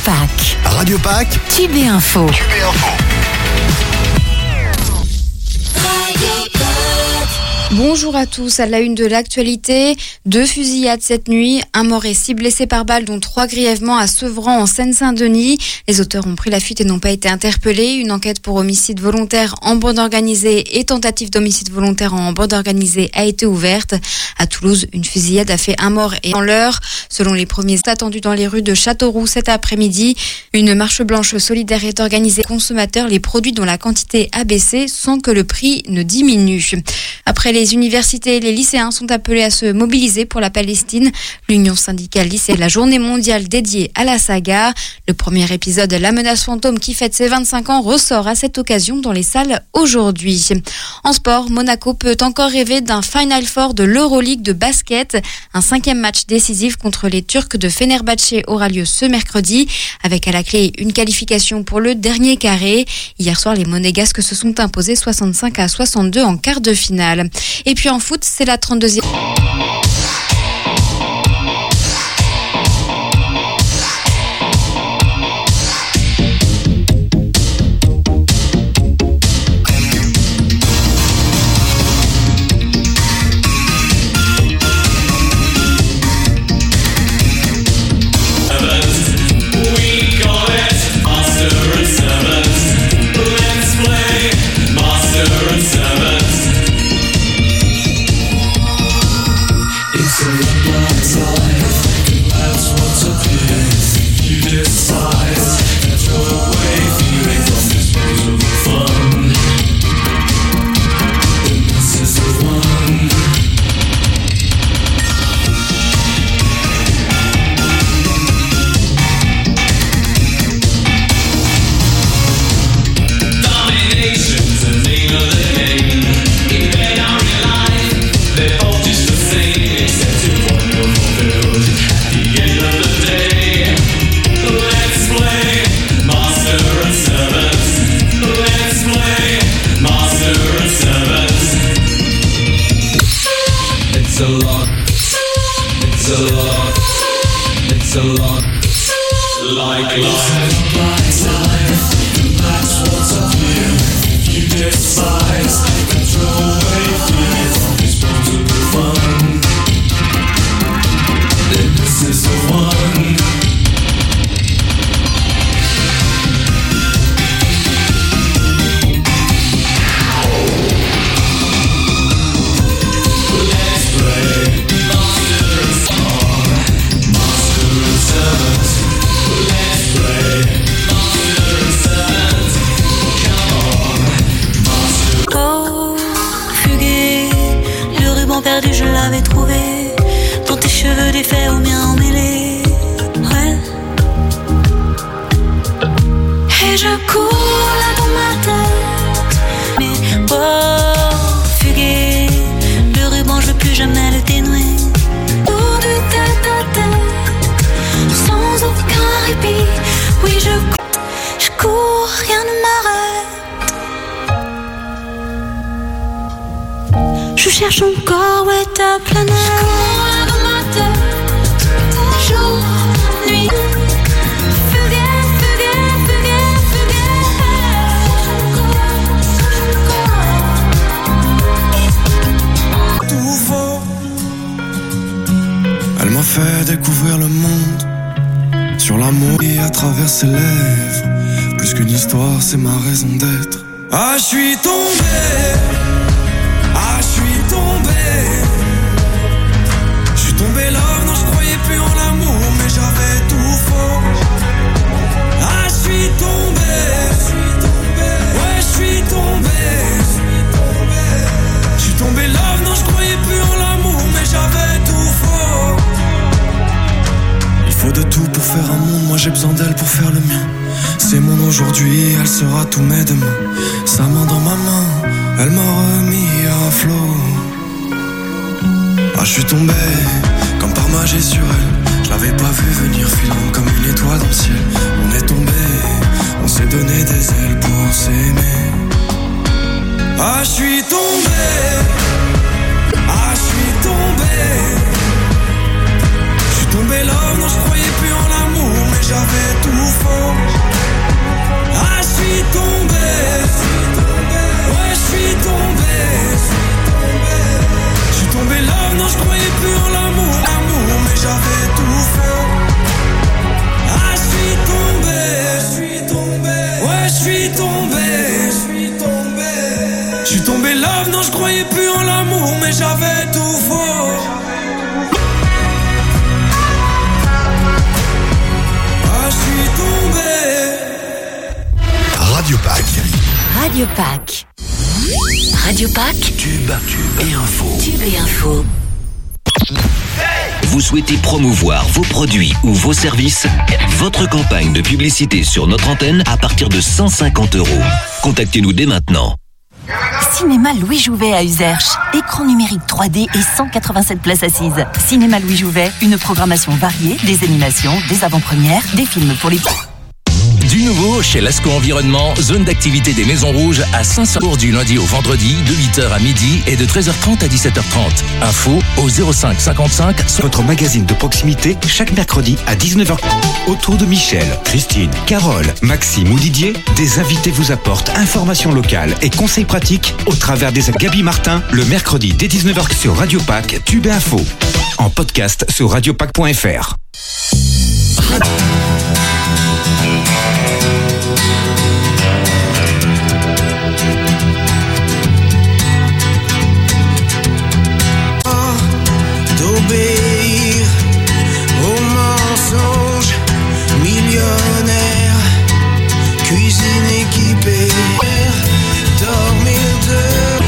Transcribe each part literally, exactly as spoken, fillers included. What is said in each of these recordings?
Pâques. Radio Pâques. Tube et Info. Tube et Info. Bonjour à tous, à la une de l'actualité, deux fusillades cette nuit, un mort et six blessés par balle dont trois grièvement à Sevran en Seine-Saint-Denis. Les auteurs ont pris la fuite et n'ont pas été interpellés. Une enquête pour homicide volontaire en bande organisée et tentative d'homicide volontaire en bande organisée a été ouverte. À Toulouse, une fusillade a fait un mort et en l'heure. Selon les premiers attendus dans les rues de Châteauroux cet après-midi, une marche blanche solidaire est organisée aux consommateurs, les produits dont la quantité a baissé sans que le prix ne diminue. Après les universités et les lycéens sont appelés à se mobiliser pour la Palestine. L'Union syndicale lycée, la journée mondiale dédiée à la saga. Le premier épisode, La menace fantôme, qui fête ses vingt-cinq ans, ressort à cette occasion dans les salles aujourd'hui. En sport, Monaco peut encore rêver d'un Final Four de l'Euroleague de basket. Un cinquième match décisif contre les Turcs de Fenerbahçe aura lieu ce mercredi, avec à la clé une qualification pour le dernier carré. Hier soir, les Monégasques se sont imposés soixante-cinq à soixante-deux en quart de finale. Et puis en foot, c'est la trente-deuxième... perdu, je l'avais trouvé. Dans tes cheveux défaits aux miens emmêlés. Ouais. Et je cours là dans ma tête. Mais oh, fugué. Le ruban, je veux plus jamais le dénouer. Tour du tête à tête. Sans aucun répit. Oui, je cours. Je cours, rien ne m'arrête. Je cherche encore où est ta planète. Je cours là dans ma tête. Jour, nuit. Fugué, fugué, fugué, fugué. Tout faux. Elle m'a fait découvrir le monde. Sur l'amour et à travers ses lèvres. Plus qu'une histoire, c'est ma raison d'être. Ah, je suis tombé. Ah, je suis tombé. Je suis tombé là, non, je croyais plus en l'amour, mais j'avais tout faux. Ah, je suis tombé. Ouais, je suis tombé. Je suis tombé là, non, je croyais plus en l'amour, mais j'avais tout faux. Il faut de tout pour faire un monde, moi j'ai besoin d'elle pour faire le mien. C'est mon aujourd'hui, elle sera tous mes demain. Sa main dans ma main, elle m'a remis à flot. Ah, je suis tombé comme par magie sur elle. Je l'avais pas vu venir, filant comme une étoile dans le ciel. On est tombé, on s'est donné des ailes pour s'aimer. Ah, je suis tombé. Ah, je suis tombé. Je suis tombé là, non, je croyais plus en l'amour, mais mais j'avais tout faux. Ah, je suis tombé, ouais, je suis tombé. Je suis tombé là, non, je croyais plus en l'amour, l'amour, mais j'avais tout faux. Ah, je suis tombé, je suis tombé, ouais, je suis tombé, je suis tombé. Je suis tombé là, non, je croyais plus en l'amour, mais j'avais tout faux. Ah, je suis tombé. Radio Pack. Radio Pack. Radio Pack. Tube et info. Tube et info. Vous souhaitez promouvoir vos produits ou vos services? Votre campagne de publicité sur notre antenne à partir de cent cinquante euros. Contactez-nous dès maintenant. Cinéma Louis Jouvet à Uzerche. Écran numérique trois D et cent quatre-vingt-sept places assises. Cinéma Louis Jouvet, une programmation variée, des animations, des avant-premières, des films pour les... Du nouveau chez Lasco Environnement, zone d'activité des Maisons Rouges à Saint-Saur du lundi au vendredi de huit heures à midi et de treize heures trente à dix-sept heures trente. Info au zéro cinq cinquante-cinq. Votre magazine de proximité chaque mercredi à dix-neuf heures. Autour de Michel, Christine, Carole, Maxime ou Didier, des invités vous apportent informations locales et conseils pratiques au travers des Gabi Martin le mercredi dès dix-neuf heures sur Radio Pack, Tube et Info. En podcast sur radiopack point f r. D'obéir aux mensonges, millionnaire, cuisine équipée, dormir de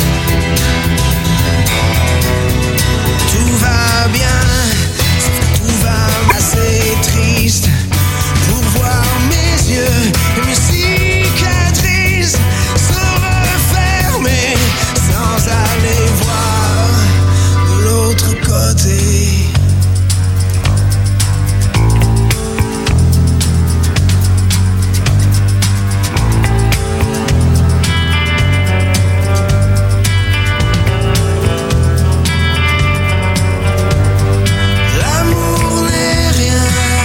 tout va bien, tout va assez triste pour voir mes yeux et mes cicatrices se refermer sans aller voir de l'autre côté. L'amour n'est rien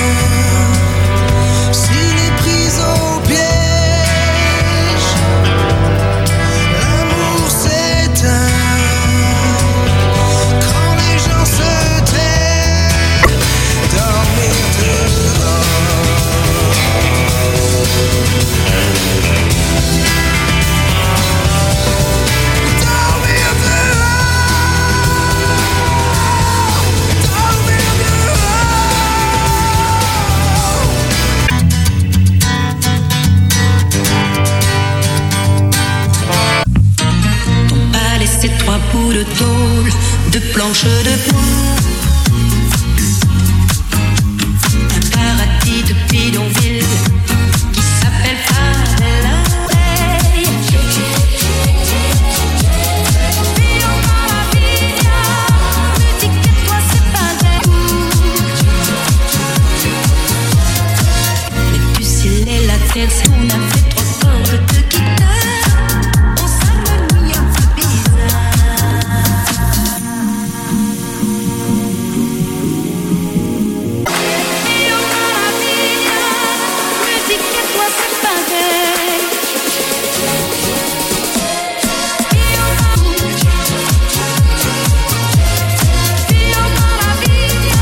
s'il est pris au piège. L'amour s'éteint quand les gens se taisent. Dormir dehors. Dormir dehors. Dormir Ton palais, c'est trois bouts de tôle, de planches de bois. Un paradis de bidonville qui s'appelle Favela. Via Maravilla, me dis que toi c'est pas vrai. Mais du ciel et la terre, c'est on a fait trois cordes de guitare. On s'harmonie un peu bizarre. Via Maravilla, me dis que toi c'est pas vrai. Via Maravilla, Via Maravilla,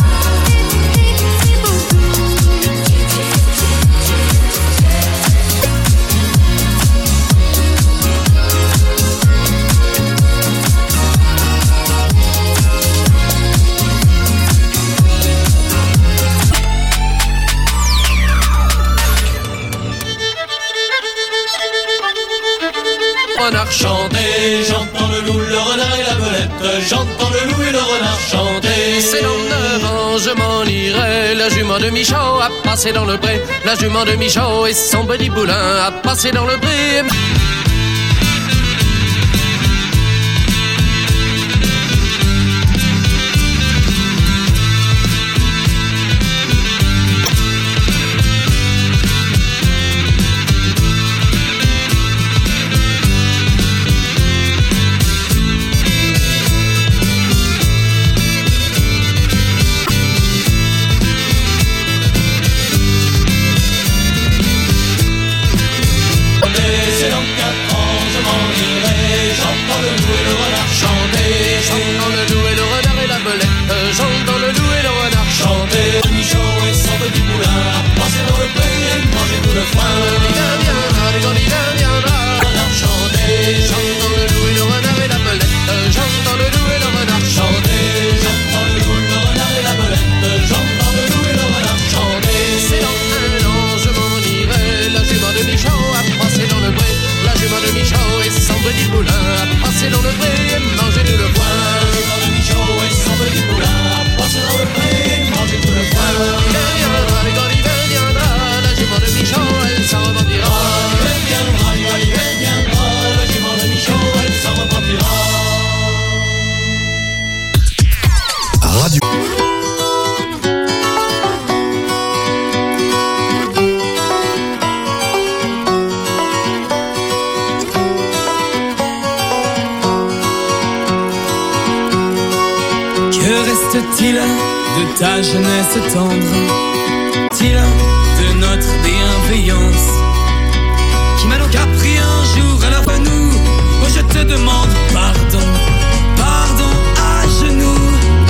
renard chanter, j'entends le loup, le renard et la belette, j'entends le loup et le renard chanter. C'est dans neuf ans, je m'en irai, la jument de Michaud a passé dans le pré, la jument de Michaud et son petit boulin a passé dans le pré. irai. J'entends le loup et le renard chanter. J'entends le loup et le renard et la belette. J'entends le loup et le renard chanter. Michaud et son petit poulain, passer dans le pré et manger tout le foin. L'hiver viendra, quand l'hiver viendra, renard chanter. J'entends le loup et le renard et la belette. J'entends le loup et le renard chanter. J'entends le loup, le renard et la belette. J'entends le loup et le renard chanter. C'est dans un an, je m'en irai. La jument de Michaud a passé dans le pré. La jument de Michaud et son petit poulain a passé dans le pré et mangé tout le foin. La jument de Michaud et son petit poulain a passé dans le pré et mangé tout le foin. L'hiver viendra, et quand l'hiver viendra, la jument de Michaud elle s'en repartira. L'hiver viendra, et quand l'hiver viendra, la jument de Michaud elle s'en repartira. Radio. Que reste-t-il de ta jeunesse tendre? T-il de notre bienveillance qui m'a donc appris un jour à la nous? Oh, je te demande pardon, pardon à genoux.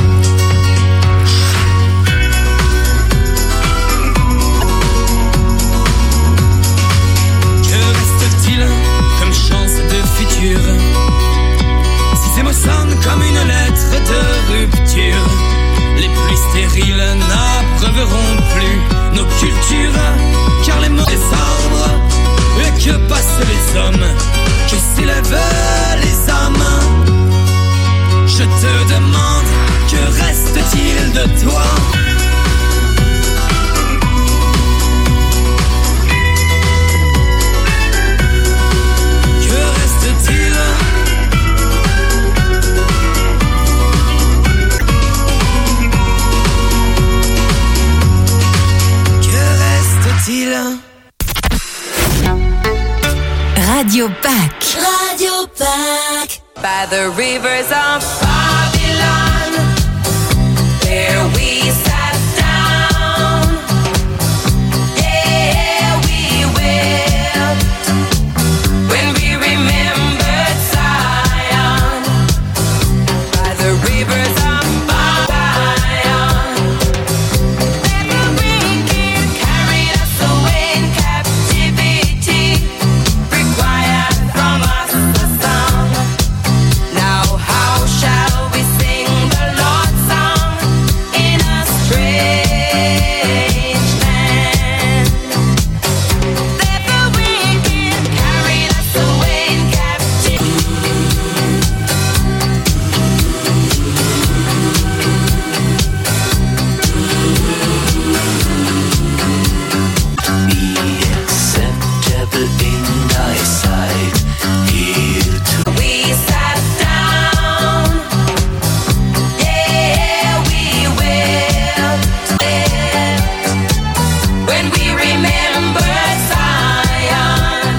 Que reste-t-il comme chance de futur? Ces mots sonnent comme une lettre de rupture. Les pluies stériles n'abreuveront plus nos cultures, car les mots descendent. Et que passent les hommes, que s'élèvent les âmes? Je te demande, que reste-t-il de toi? Que reste-t-il? Radio Pack. Radio Pack. By the rivers of Babylon, there we sat down. Yeah, we wept when we remembered Zion. By the rivers of Babylon, the wicked carried us away in captivity. Required from us a song. Now how shall we sing the Lord's song in a strange land? That the wicked carried us away in captivity. Be acceptable in thy sight. Heal to We sat down, yeah, we wept, wept when we remembered Zion.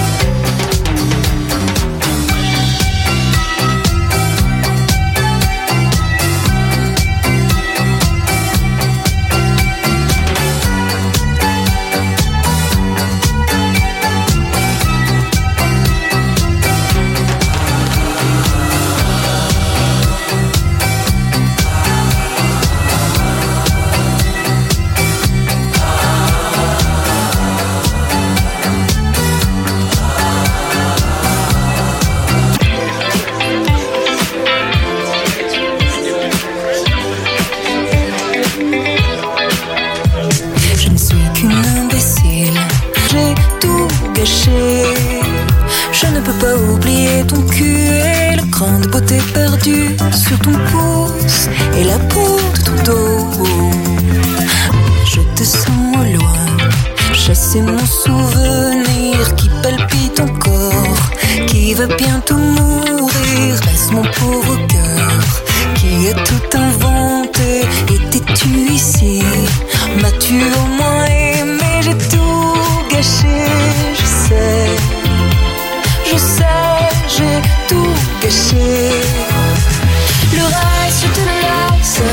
Je ne suis qu'une imbécile, j'ai tout gâché. Je ne peux pas oublier ton cul et le cran de beauté perdu sur ton pouce et la peau de ton dos. Je te sens au loin, chasser mon souvenir qui palpite encore, qui va bientôt mourir. Laisse mon pauvre cœur qui a tout inventé. Étais-tu ici? M'as-tu au moins aimé? J'ai tout gâché, je sais, je sais, j'ai tout gâché. Le reste, je te le laisse.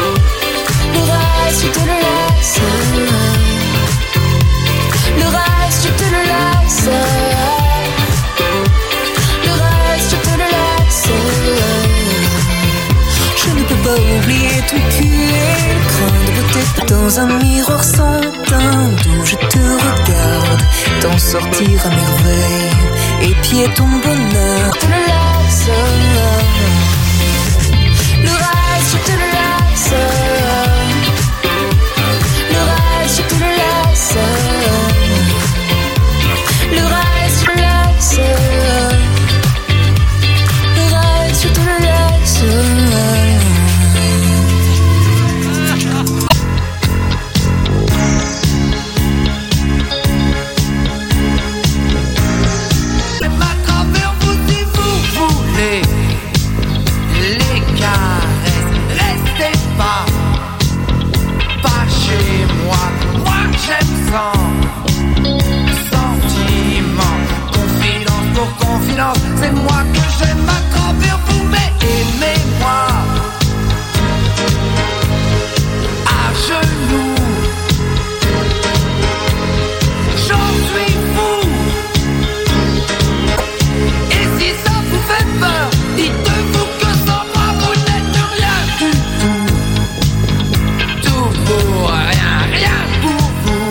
Le reste, je te le laisse. Le reste, dans un miroir sans teint d'où je te regarde, t'en sortir à merveille, épier ton bonheur. Je te le laisse, le reste je te le laisse, le reste je te le laisse, le reste je te le laisse, le reste je te le laisse. C'est moi que j'aime m'accrocher vers vous, mais aimez-moi à genoux. J'en suis fou. Et si ça vous fait peur, dites-vous que sans moi vous n'êtes rien du tout. Tout pour rien, rien pour vous.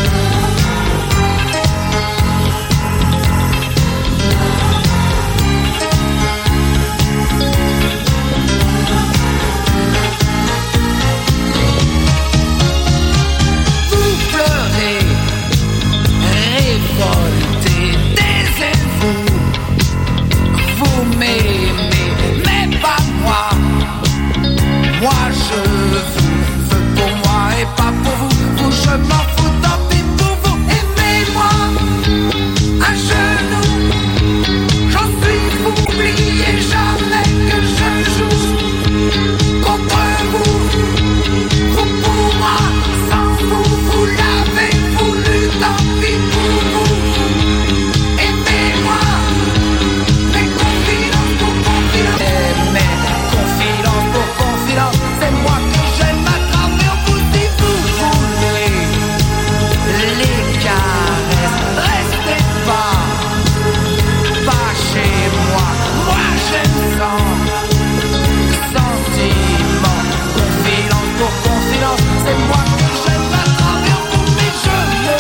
Je m'en fous, tant pis pour vous, aimez-moi à genoux. J'en suis fou, oubliez jamais que je joue contre vous. Vous pour moi, sans vous, vous l'avez voulu, tant pis pour vous. Aimez-moi, mais confidence pour confidence. Mais confidence pour confidence, c'est moi que j'aime à travers vous si vous voulez. Les caresses, restez pas, pas chez moi, moi j'aime sans sentiment, confidence pour confidence, c'est moi que j'aime à travers vous, mais je me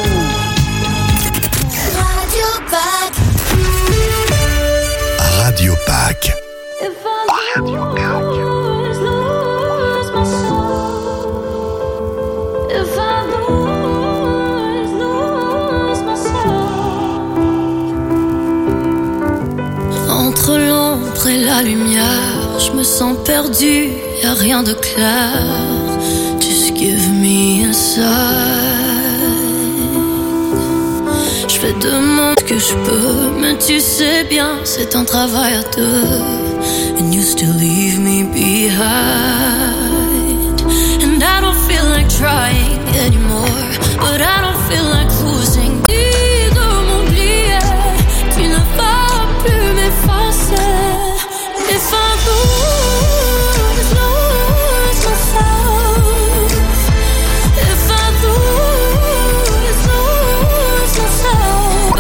fous. Radio Pack. Radio Pack. Entre l'ombre et la lumière, je me sens perdu, y'a rien de clair. Just give me a sign. Je fais de mon que je peux, mais tu sais bien, c'est un travail à deux. And you still leave me behind. And I don't feel like trying anymore, but I don't feel like losing. Dis de m'oublier, tu ne vas plus m'effacer. If I lose, lose myself. If I lose, lose myself.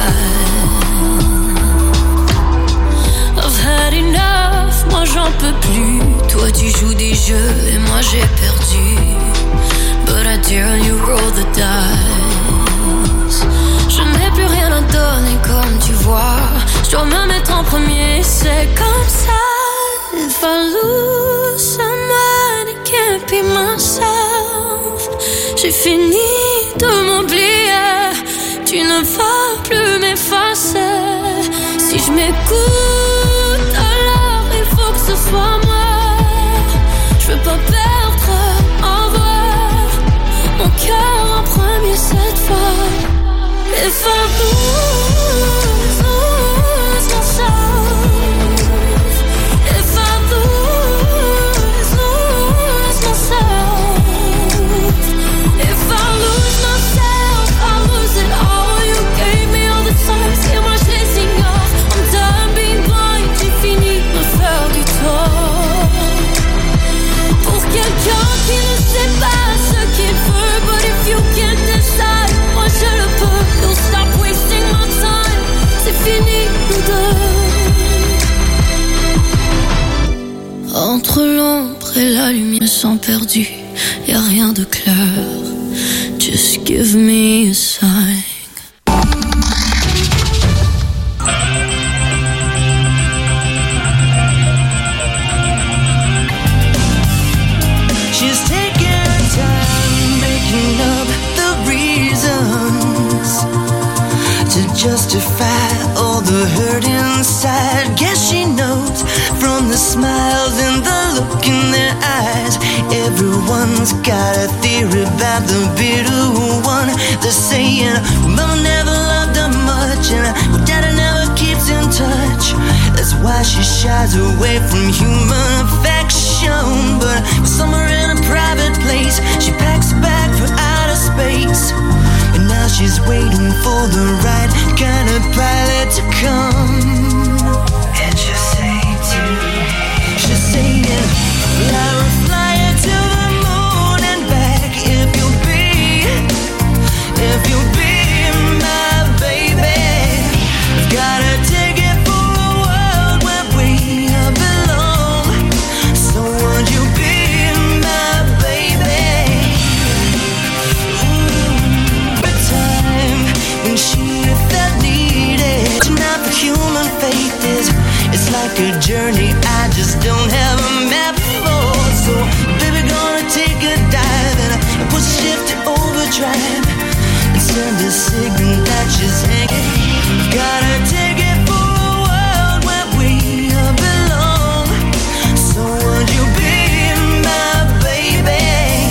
I've had enough, moi j'en peux plus. Toi tu joues des jeux et moi j'ai perdu. But I dare you roll the dice. Je n'ai plus rien à donner comme tu vois. Je dois me mettre en premier, c'est comme ça. If I lose someone, I can't be myself. J'ai fini de m'oublier, tu ne vas plus m'effacer. Si je m'écoute, alors il faut que ce soit moi. Je veux pas perdre en vrai mon cœur en premier cette fois. If I lose, lose myself. If I lose, lose myself. If I lose myself, I lose it all. You gave me all the time, et moi je les ignore. I'm done being blind, j'ai fini de me faire du tort. Pour quelqu'un qui ne sait pas ce qu'il veut, but if you can't decide, moi je le peux. Don't stop wasting my time, c'est fini nous deux. Entre l'ombre et la lumière, je me sens perdu, y'a rien rien de clair. Just give me a sign. She's taking time making up the reasons to justify all the hurt inside. Guess she knows from the smiles and the look in their eyes. Everyone's got a theory about the bitter one. They're saying, Mama never loved her much, and Daddy never keeps in touch. That's why she shies away from human affection. But somewhere in a private place, she packs a bag for outer space. And now she's waiting for the right kind of pilot to come. And she'll say to me, she'll say, Lara, fly her to the moon and back. If you'll be, if you'll be my baby, I've got a ticket for a world where we belong. So would you be my baby? Ooh, the time when she felt needed. Not for human faith is, it's like a journey I just don't have a map for. So baby, gonna take a dive and put shift to overdrive and send a signal that she's hanging. Got a ticket for a world where we belong. So would you be my baby?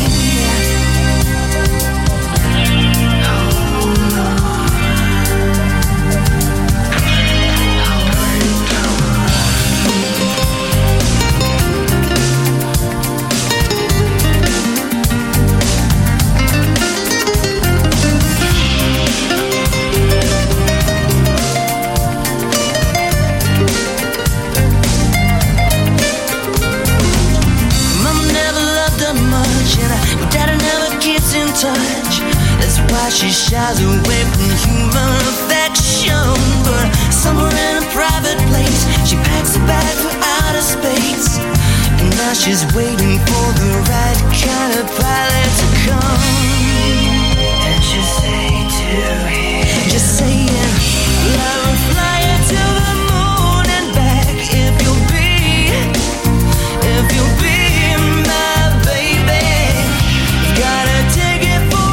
Touch. That's why she shies away from human affection. But somewhere in a private place, she packs a bag for outer space. And now she's waiting for the right kind of pilot to come. And she'll say to him, just saying, Lara, fly her to the moon and back. If you'll be, if you'll be my baby, got a ticket.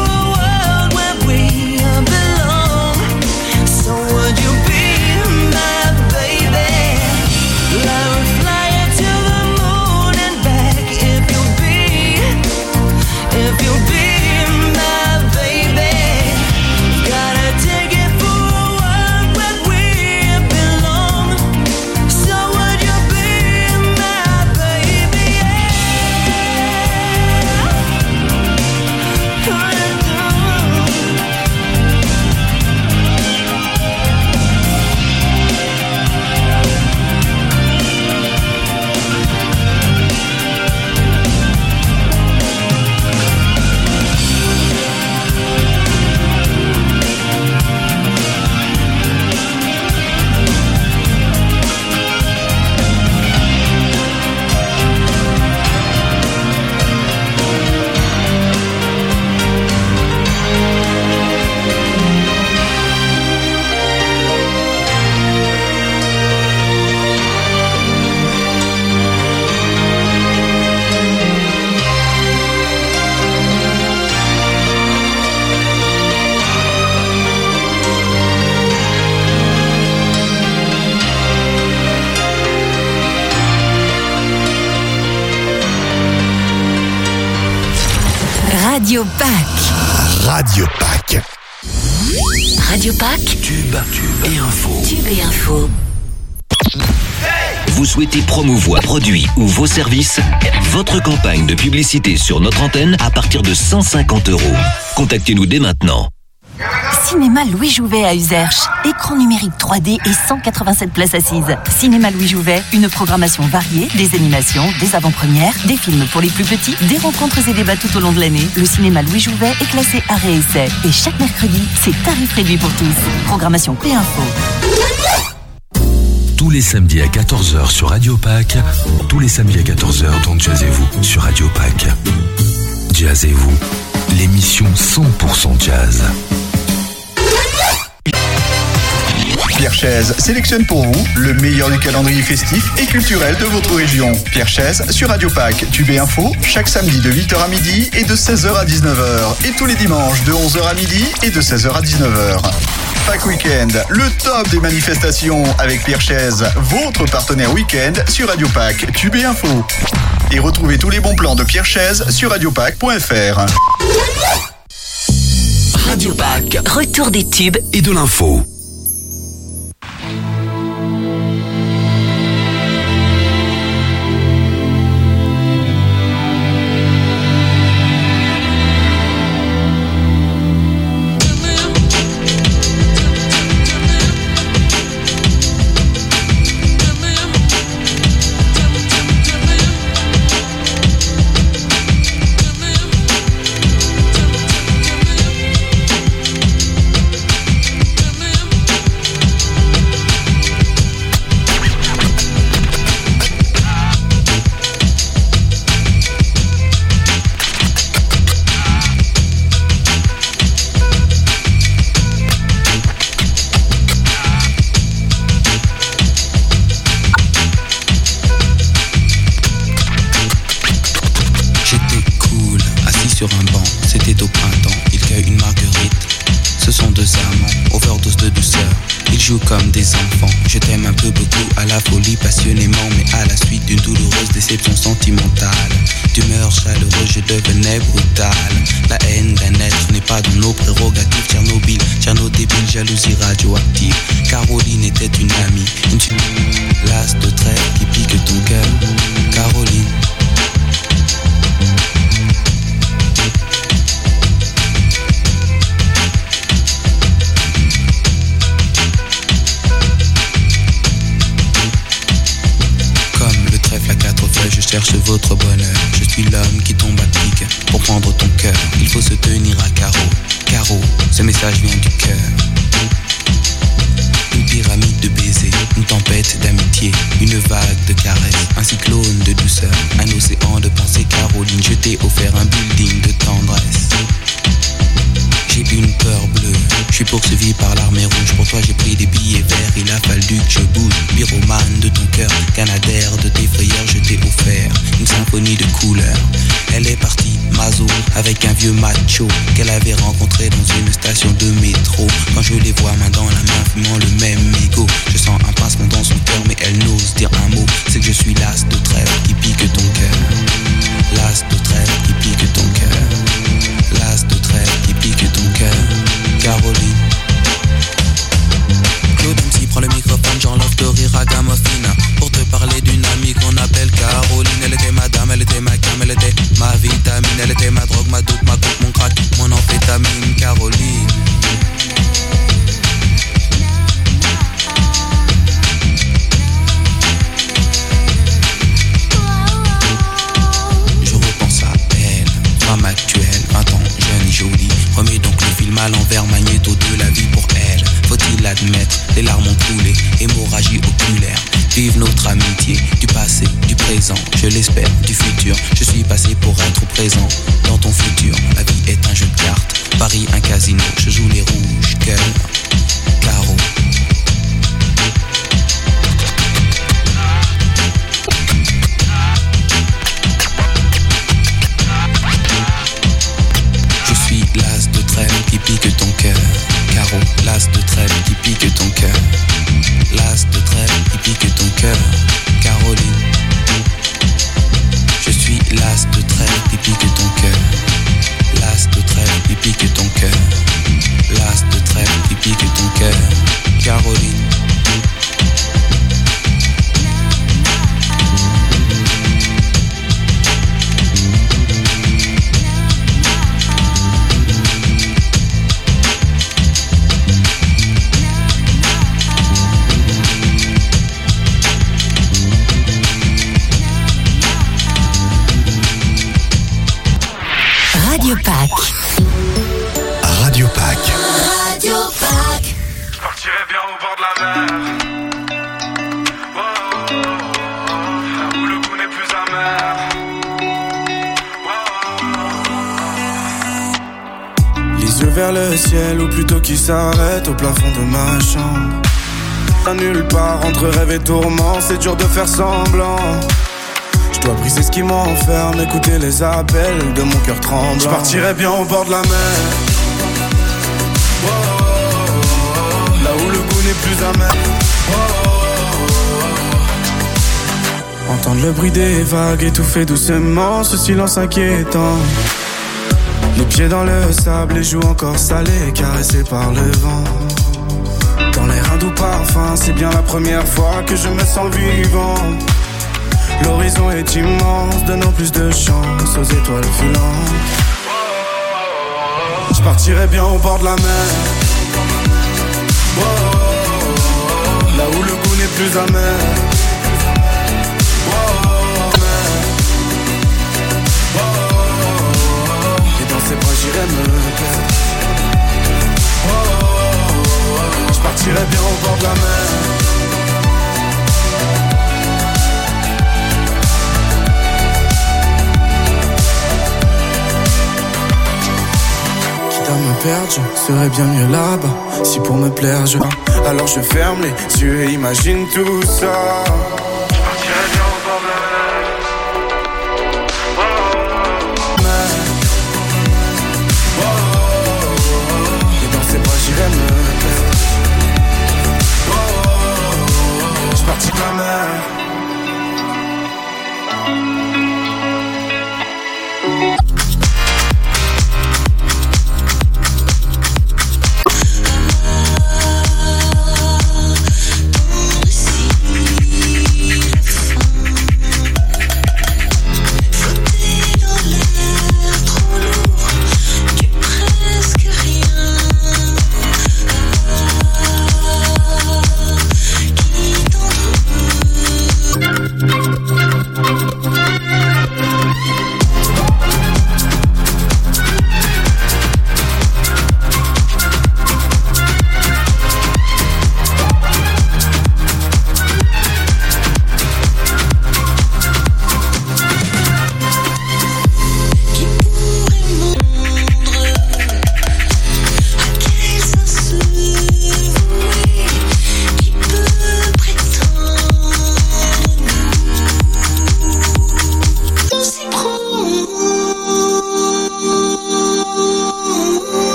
Radio Pack. Radio Pack. Radio Pack. Tube, tube et info. Tube et info. Vous souhaitez promouvoir produits ou vos services? Votre campagne de publicité sur notre antenne à partir de cent cinquante euros. Contactez-nous dès maintenant. Cinéma Louis Jouvet à Uzerche. Écran numérique trois D et cent quatre-vingt-sept places assises. Cinéma Louis Jouvet, une programmation variée, des animations, des avant-premières, des films pour les plus petits, des rencontres et débats tout au long de l'année. Le cinéma Louis Jouvet est classé arrêt et essai. Et chaque mercredi, c'est tarif réduit pour tous. Programmation P-Info. Tous les samedis à quatorze heures sur Radio Pack. Tous les samedis à quatorze heures, Don't Jazz et vous sur Radio Pack. Jazz et vous, l'émission cent pour cent jazz. Pierre Chaise sélectionne pour vous le meilleur du calendrier festif et culturel de votre région. Pierre Chaise sur Radio Pack, Tube et Info, chaque samedi de huit heures à midi et de seize heures à dix-neuf heures. Et tous les dimanches de onze heures à midi et de seize heures à dix-neuf heures. Pack Weekend, le top des manifestations avec Pierre Chaise, votre partenaire week-end sur Radio Pack, Tube et Info. Et retrouvez tous les bons plans de Pierre Chaise sur radiopack point f r. Radio Pack, Retour des tubes et de l'info. Sur un banc, c'était au printemps, il cueille une marguerite. Ce sont deux amants, overdose de douceur. Ils jouent comme des enfants. Je t'aime un peu beaucoup, à la folie passionnément, mais à la suite d'une douloureuse déception sentimentale. D'humeur chaleureuse, je devenais brutal. La haine d'un être n'est pas dans nos prérogatives. Tchernobyl, Tcherno débile, jalousie radioactive. Caroline était une amie, une l'as de trait qui pique ton cœur. Caroline. Je cherche votre bonheur, je suis l'homme qui tombe à pic. Pour prendre ton cœur, il faut se tenir à carreau. Carreau, ce message vient du cœur. Une pyramide de baisers, une tempête d'amitié, une vague de caresses, un cyclone de douceur, un océan de pensée. Caroline, je t'ai offert un building de tendresse. J'ai une peur bleue, je suis poursuivi par l'armée rouge. Pour toi j'ai pris des billets verts, il a fallu que je bouge. Pyromane de ton cœur, canadaire de tes frayeurs. Je t'ai offert une symphonie de couleurs. Elle est partie, Mazo, avec un vieux macho qu'elle avait rencontré dans une station de métro. Quand je les vois main dans la main, fumant le même mégot, je sens un pincement dans son cœur, mais elle n'ose dire un mot. C'est que je suis l'as de trêve qui pique ton cœur. L'as de trêve qui pique ton cœur. L'as de trêve qui pique ton cœur. Caroline. Claude M C prend le microphone, j'enlève de rire à Gamophina pour te parler d'une amie qu'on appelle Caroline. Elle était ma dame, elle était ma cam, elle était ma vitamine. Elle était ma drogue, ma dope, ma coupe, mon crack, mon amphétamine. Caroline. Je repense à elle, femme actuelle, vingt ans, jeune et jolie. Remets donc le film à l'envers, magnéto de la vie pour elle. Faut-il l'admettre, les larmes ont coulé, hémorragie oculaire. Vive notre amitié, du passé, du présent, je l'espère, du futur. Je suis passé pour être présent dans ton futur. La vie est un jeu de cartes, Paris un casino. Je joue les rouges, cœur, carreau. Je suis l'as de trêve qui pique ton cœur. Carreau, l'as de trêve qui pique ton cœur. L'as de trêve qui pique ton cœur. Caroline. Je suis l'as de trêve qui pique ton cœur. L'as de trêve qui pique ton cœur. L'as de trêve qui pique ton cœur. Caroline. Radio Pack. Radio Pack. Radio Pack. vers le ciel ou plutôt qui s'arrête au plafond de ma chambre. À nulle part entre rêve et tourment, c'est dur de faire semblant. Je dois briser ce qui m'enferme, écouter les appels de mon cœur tremblant. Je partirais bien au bord de la mer, oh, oh, oh, là où le goût n'est plus amer. Oh, oh, oh. Entendre le bruit des vagues étouffer doucement ce silence inquiétant. Les pieds dans le sable, les joues encore salées, caressées par le vent. Dans l'air un doux parfum, c'est bien la première fois que je me sens vivant. L'horizon est immense, donnant plus de chance aux étoiles filantes. Je partirais bien au bord de la mer, oh, oh, oh, là où le goût n'est plus amer. Oh, oh, oh, oh, oh, et dans ses bras j'irais me perdre. Oh, oh, oh, je partirais bien au bord de la mer. À me perdre, je serais bien mieux là-bas. Si pour me plaire, je... alors je ferme les yeux et imagine tout ça.